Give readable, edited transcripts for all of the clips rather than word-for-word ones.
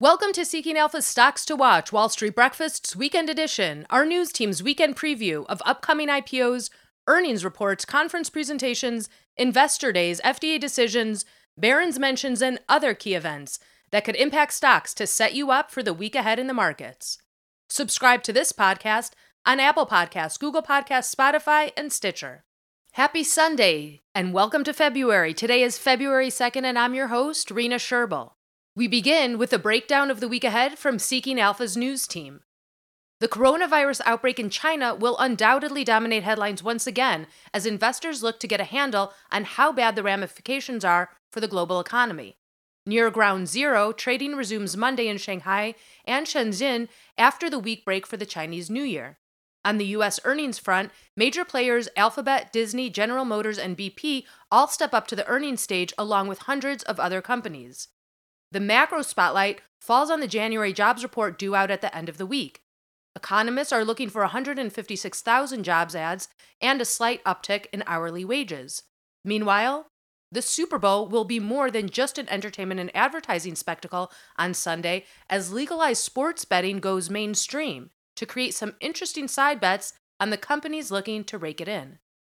Welcome to Seeking Alpha's Stocks to Watch, Wall Street Breakfast's Weekend Edition, our news team's weekend preview of upcoming IPOs, earnings reports, conference presentations, investor days, FDA decisions, Barron's mentions, and other key events that could impact stocks to set you up for the week ahead in the markets. Subscribe to this podcast on Apple Podcasts, Google Podcasts, Spotify, and Stitcher. Happy Sunday, and welcome to February. Today is February 2nd, and I'm your host, Rena Sherbel. We begin with a breakdown of the week ahead from Seeking Alpha's news team. The coronavirus outbreak in China will undoubtedly dominate headlines once again as investors look to get a handle on how bad the ramifications are for the global economy. Near ground zero, trading resumes Monday in Shanghai and Shenzhen after the week break for the Chinese New Year. On the U.S. earnings front, major players Alphabet, Disney, General Motors, and BP all step up to the earnings stage along with hundreds of other companies. The macro spotlight falls on the January jobs report due out at the end of the week. Economists are looking for 156,000 jobs ads and a slight uptick in hourly wages. Meanwhile, the Super Bowl will be more than just an entertainment and advertising spectacle on Sunday as legalized sports betting goes mainstream to create some interesting side bets on the companies looking to rake it in.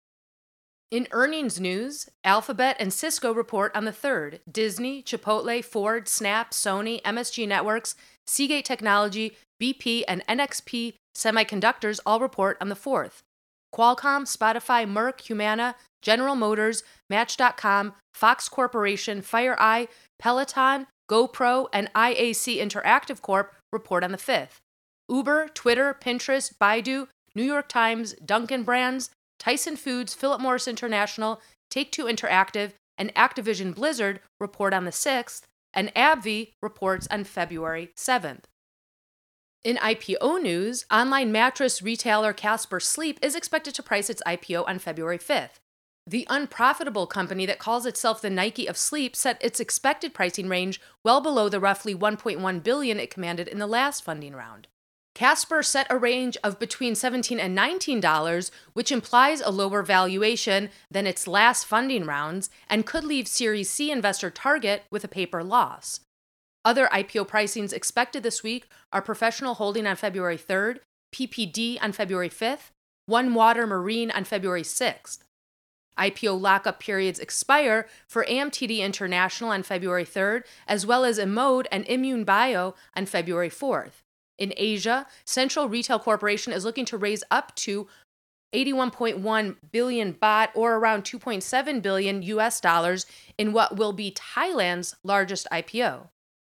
In earnings news, Alphabet and Cisco report on the 3rd. Disney, Chipotle, Ford, Snap, Sony, MSG Networks, Seagate Technology, BP, and NXP Semiconductors all report on the 4th. Qualcomm, Spotify, Merck, Humana, General Motors, Match.com, Fox Corporation, FireEye, Peloton, GoPro, and IAC Interactive Corp report on the 5th. Uber, Twitter, Pinterest, Baidu, New York Times, Dunkin' Brands, Tyson Foods, Philip Morris International, Take-Two Interactive, and Activision Blizzard report on the 6th, and AbbVie reports on February 7th. In IPO news, online mattress retailer Casper Sleep is expected to price its IPO on February 5th. The unprofitable company that calls itself the Nike of sleep set its expected pricing range well below the roughly $1.1 billion it commanded in the last funding round. Casper set a range of between $17 and $19, which implies a lower valuation than its last funding rounds and could leave Series C investor Target with a paper loss. Other IPO pricings expected this week are Professional Holding on February 3rd, PPD on February 5th, One Water Marine on February 6th. IPO lockup periods expire for AMTD International on February 3rd, as well as Immode and Immune Bio on February 4th. In Asia, Central Retail Corporation is looking to raise up to 81.1 billion baht, or around $2.7 billion US dollars, in what will be Thailand's largest IPO.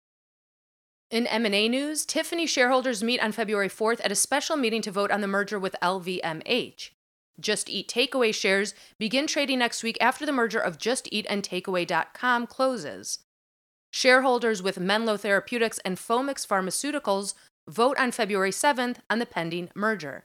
In M&A news, Tiffany shareholders meet on February 4th at a special meeting to vote on the merger with LVMH. Just Eat Takeaway shares begin trading next week after the merger of Just Eat and Takeaway.com closes. Shareholders with Menlo Therapeutics and Foamix Pharmaceuticals vote on February 7th on the pending merger.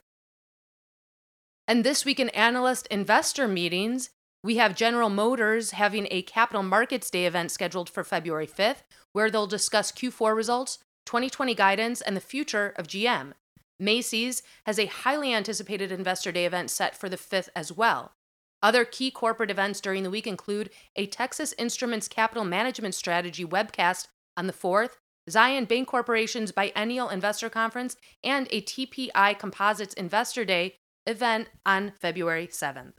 And this week in analyst investor meetings, we have General Motors having a Capital Markets Day event scheduled for February 5th, where they'll discuss Q4 results, 2020 guidance, and the future of GM. Macy's has a highly anticipated Investor Day event set for the 5th as well. Other key corporate events during the week include a Texas Instruments Capital Management Strategy webcast on the 4th, Zion Bank Corporation's Biennial Investor Conference, and a TPI Composites Investor Day event on February 7th.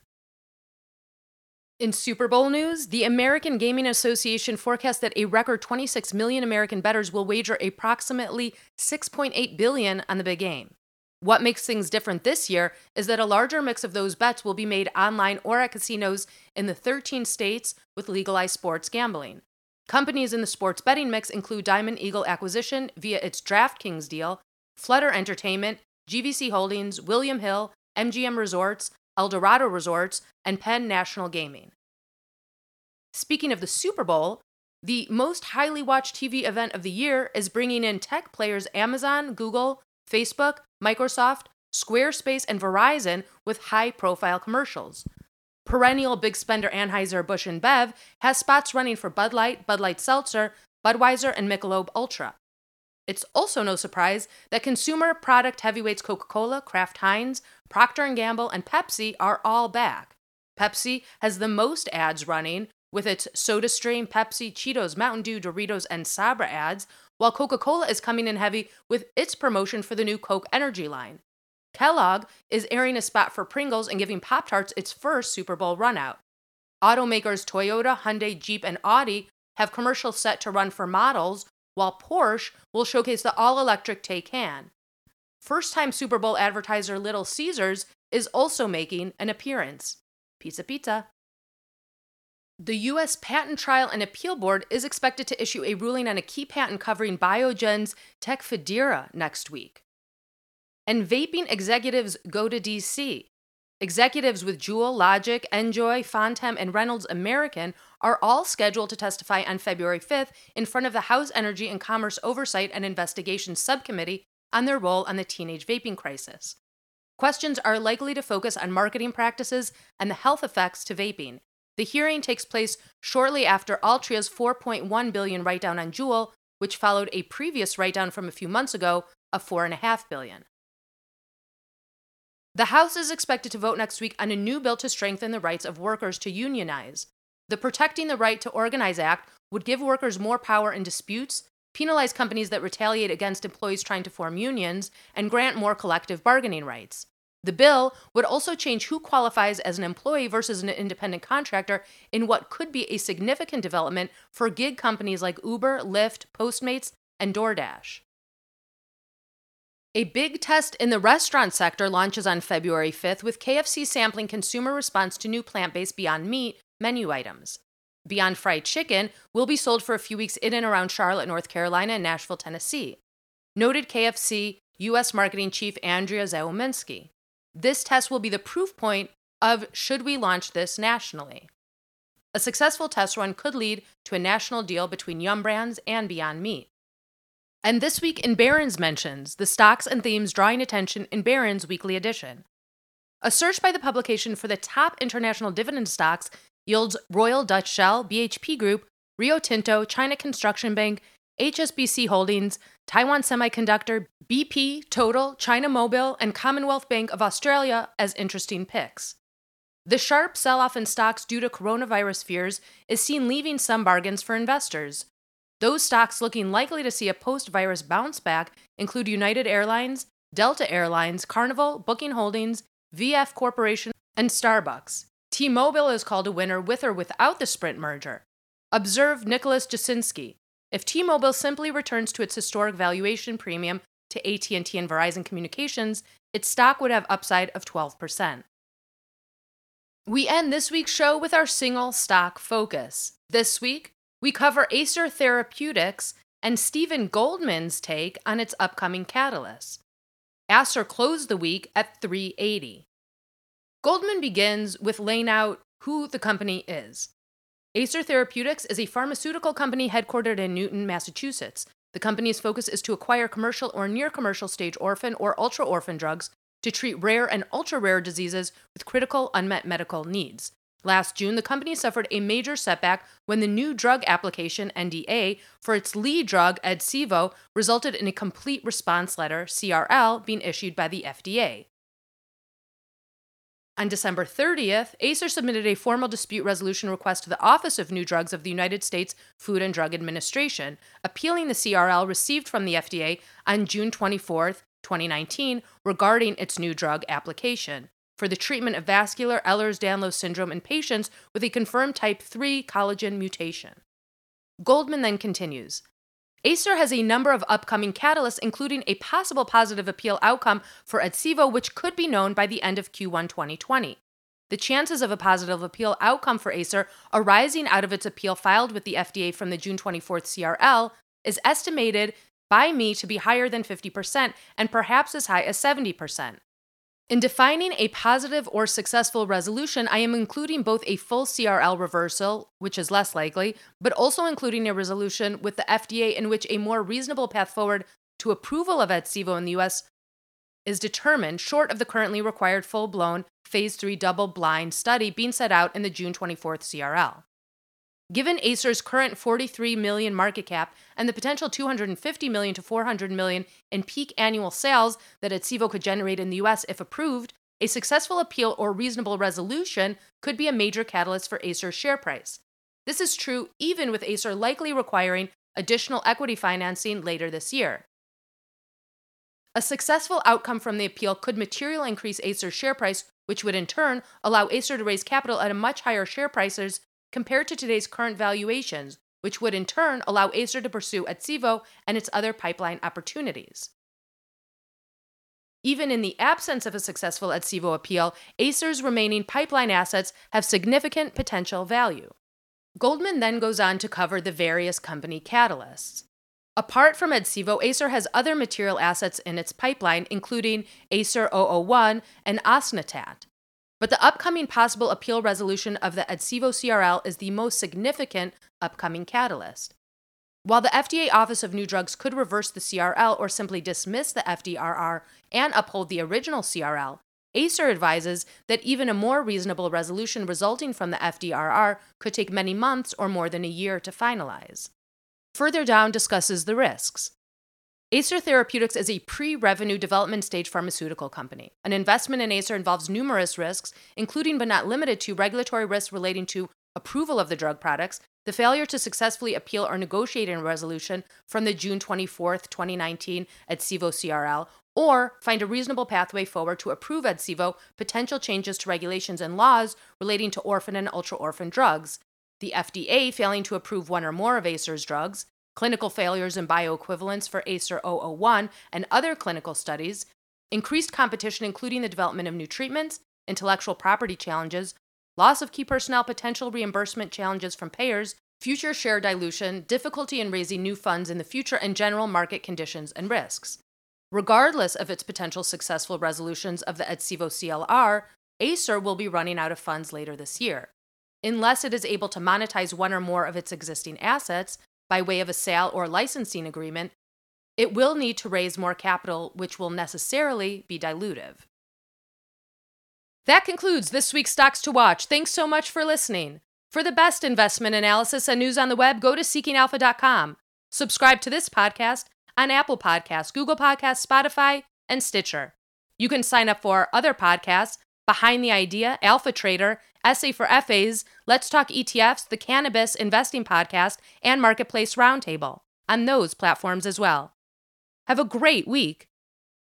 In Super Bowl news, the American Gaming Association forecasts that a record 26 million American bettors will wager approximately $6.8 billion on the big game. What makes things different this year is that a larger mix of those bets will be made online or at casinos in the 13 states with legalized sports gambling. Companies in the sports betting mix include Diamond Eagle Acquisition via its DraftKings deal, Flutter Entertainment, GVC Holdings, William Hill, MGM Resorts, Eldorado Resorts, and Penn National Gaming. Speaking of the Super Bowl, the most highly watched TV event of the year is bringing in tech players Amazon, Google, Facebook, Microsoft, Squarespace, and Verizon with high-profile commercials. Perennial big spender Anheuser-Busch InBev has spots running for Bud Light, Bud Light Seltzer, Budweiser, and Michelob Ultra. It's also no surprise that consumer product heavyweights Coca-Cola, Kraft Heinz, Procter & Gamble, and Pepsi are all back. Pepsi has the most ads running, with its SodaStream, Pepsi, Cheetos, Mountain Dew, Doritos, and Sabra ads, while Coca-Cola is coming in heavy with its promotion for the new Coke Energy line. Kellogg is airing a spot for Pringles and giving Pop-Tarts its first Super Bowl runout. Automakers Toyota, Hyundai, Jeep, and Audi have commercials set to run for models, while Porsche will showcase the all-electric Taycan. First-time Super Bowl advertiser Little Caesars is also making an appearance. Pizza pizza. The U.S. Patent Trial and Appeal Board is expected to issue a ruling on a key patent covering Biogen's Tecfidera next week. And vaping executives go to D.C. Executives with Juul, Logic, Enjoy, Fontem, and Reynolds American are all scheduled to testify on February 5th in front of the House Energy and Commerce Oversight and Investigations Subcommittee on their role on the teenage vaping crisis. Questions are likely to focus on marketing practices and the health effects to vaping. The hearing takes place shortly after Altria's $4.1 billion write-down on Juul, which followed a previous write-down from a few months ago of $4.5 billion. The House is expected to vote next week on a new bill to strengthen the rights of workers to unionize. The Protecting the Right to Organize Act would give workers more power in disputes, penalize companies that retaliate against employees trying to form unions, and grant more collective bargaining rights. The bill would also change who qualifies as an employee versus an independent contractor in what could be a significant development for gig companies like Uber, Lyft, Postmates, and DoorDash. A big test in the restaurant sector launches on February 5th with KFC sampling consumer response to new plant-based Beyond Meat menu items. Beyond Fried Chicken will be sold for a few weeks in and around Charlotte, North Carolina, and Nashville, Tennessee. Noted KFC U.S. Marketing Chief Andrea Zauminski. This test will be the proof point of should we launch this nationally. A successful test run could lead to a national deal between Yum Brands and Beyond Meat. And this week in Barron's mentions, the stocks and themes drawing attention in Barron's weekly edition. A search by the publication for the top international dividend stocks yields Royal Dutch Shell, BHP Group, Rio Tinto, China Construction Bank, HSBC Holdings, Taiwan Semiconductor, BP, Total, China Mobile, and Commonwealth Bank of Australia as interesting picks. The sharp sell-off in stocks due to coronavirus fears is seen leaving some bargains for investors. Those stocks looking likely to see a post-virus bounce back include United Airlines, Delta Airlines, Carnival, Booking Holdings, VF Corporation, and Starbucks. T-Mobile is called a winner with or without the Sprint merger. Observe Nicholas Jasinski. If T-Mobile simply returns to its historic valuation premium to AT&T and Verizon Communications, its stock would have upside of 12%. We end this week's show with our single stock focus. This week, we cover Acer Therapeutics and Stephen Goldman's take on its upcoming catalyst. Acer closed the week at $380. Goldman begins with laying out who the company is. Acer Therapeutics is a pharmaceutical company headquartered in Newton, Massachusetts. The company's focus is to acquire commercial or near-commercial stage orphan or ultra-orphan drugs to treat rare and ultra-rare diseases with critical unmet medical needs. Last June, the company suffered a major setback when the new drug application, NDA, for its lead drug, Edsavo, resulted in a complete response letter, CRL, being issued by the FDA. On December 30th, Acer submitted a formal dispute resolution request to the Office of New Drugs of the United States Food and Drug Administration, appealing the CRL received from the FDA on June 24th, 2019, regarding its new drug application for the treatment of vascular Ehlers-Danlos syndrome in patients with a confirmed type 3 collagen mutation. Goldman then continues, Acer has a number of upcoming catalysts, including a possible positive appeal outcome for Edsavo, which could be known by the end of Q1 2020. The chances of a positive appeal outcome for Acer arising out of its appeal filed with the FDA from the June 24th CRL is estimated by me to be higher than 50% and perhaps as high as 70%. In defining a positive or successful resolution, I am including both a full CRL reversal, which is less likely, but also including a resolution with the FDA in which a more reasonable path forward to approval of Edsavo in the U.S. is determined, short of the currently required full-blown Phase 3 double-blind study being set out in the June 24th CRL. Given Acer's current 43 million market cap and the potential 250 million to 400 million in peak annual sales that Edsavo could generate in the US if approved, a successful appeal or reasonable resolution could be a major catalyst for Acer's share price. This is true even with Acer likely requiring additional equity financing later this year. A successful outcome from the appeal could materially increase Acer's share price, which would in turn allow Acer to raise capital at a much higher share prices compared to today's current valuations, which would in turn allow Acer to pursue Etsivo and its other pipeline opportunities. Even in the absence of a successful Etsivo appeal, Acer's remaining pipeline assets have significant potential value. Goldman then goes on to cover the various company catalysts. Apart from Etsivo, Acer has other material assets in its pipeline, including Acer 001 and Osnatat. But the upcoming possible appeal resolution of the Etsivo CRL is the most significant upcoming catalyst. While the FDA Office of New Drugs could reverse the CRL or simply dismiss the FDRR and uphold the original CRL, Acer advises that even a more reasonable resolution resulting from the FDRR could take many months or more than a year to finalize. Further down discusses the risks. Acer Therapeutics is a pre-revenue development stage pharmaceutical company. An investment in Acer involves numerous risks, including but not limited to regulatory risks relating to approval of the drug products, the failure to successfully appeal or negotiate a resolution from the June 24, 2019 Etsivo CRL, or find a reasonable pathway forward to approve Etsivo, potential changes to regulations and laws relating to orphan and ultra-orphan drugs, the FDA failing to approve one or more of Acer's drugs, clinical failures and bioequivalence for Acer 001 and other clinical studies, increased competition including the development of new treatments, intellectual property challenges, loss of key personnel, potential reimbursement challenges from payers, future share dilution, difficulty in raising new funds in the future, and general market conditions and risks. Regardless of its potential successful resolutions of the Etsivo CLR, Acer will be running out of funds later this year. Unless it is able to monetize one or more of its existing assets by way of a sale or licensing agreement, it will need to raise more capital, which will necessarily be dilutive. That concludes this week's Stocks to Watch. Thanks so much for listening. For the best investment analysis and news on the web, go to seekingalpha.com. Subscribe to this podcast on Apple Podcasts, Google Podcasts, Spotify, and Stitcher. You can sign up for other podcasts, Behind the Idea, Alpha Trader, Essay for FAs, Let's Talk ETFs, the Cannabis Investing Podcast, and Marketplace Roundtable on those platforms as well. Have a great week.